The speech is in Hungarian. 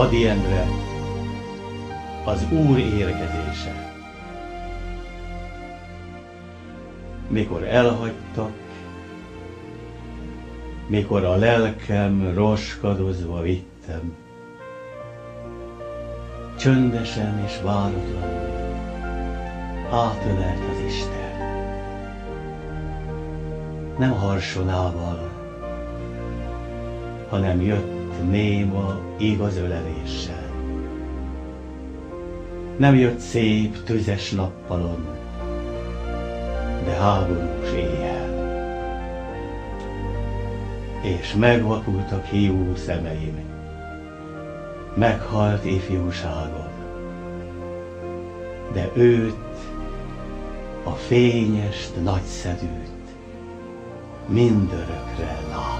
Ady Endre, az Úr érkezése. Mikor elhagytak, mikor a lelkem roskadozva vittem, csöndesen és váratlanul átölelt az Isten. Nem harsonával, hanem jött néma igaz öleléssel. Nem jött szép tüzes nappalon, de háborús éjjel. És megvakultak hiú szemeim, meghalt ifjúságom, de őt, a fényest, nagyszedőt mindörökre lát.